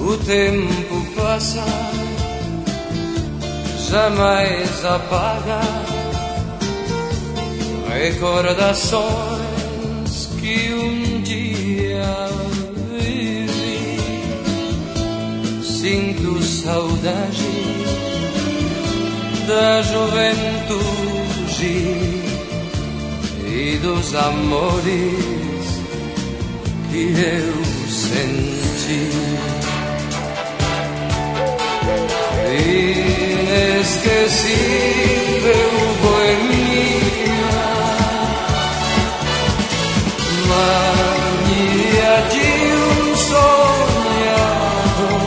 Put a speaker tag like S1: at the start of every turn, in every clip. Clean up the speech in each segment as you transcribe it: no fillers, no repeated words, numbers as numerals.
S1: O tempo passa, jamais apaga recordações que dia vivi. Sinto saudade da juventude e dos amores que eu senti. Inesquecível boemia, mania de sonhador.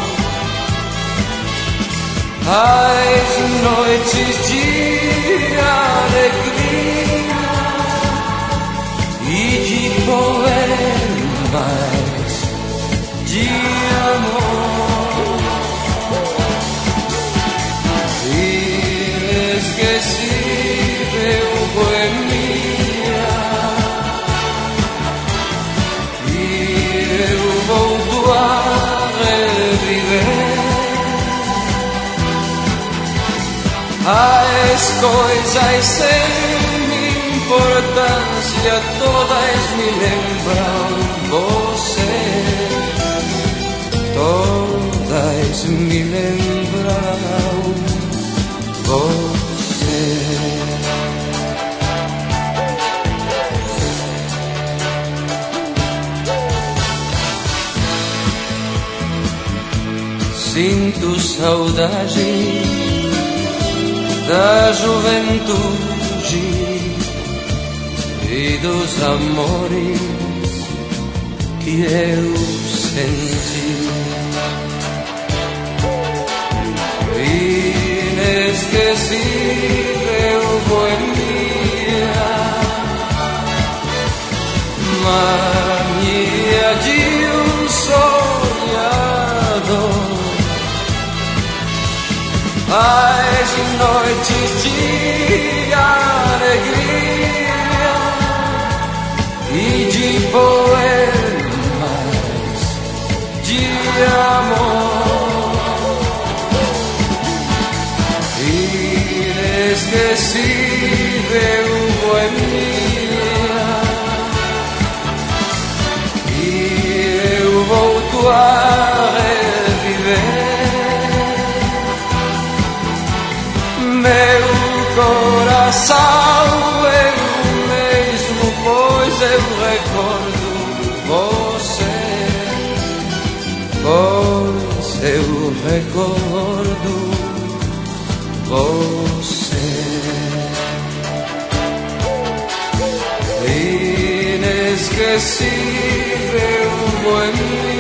S1: As noites de alegria e de poemas de amor. Inesquecível boemia, e eu volto a reviver as coisas sem importância, todas me lembram você, todas me lembram você. Sinto saudade da juventude e dos amores que eu senti. Inesquecível boemia, mania de sonhador. As noites de alegria e de poemas de amor. Inesquecível boemia, e eu volto a reviver. Meu coração eu mesmo, pois eu recordo você, pois eu recordo você. Inesquecível boemia,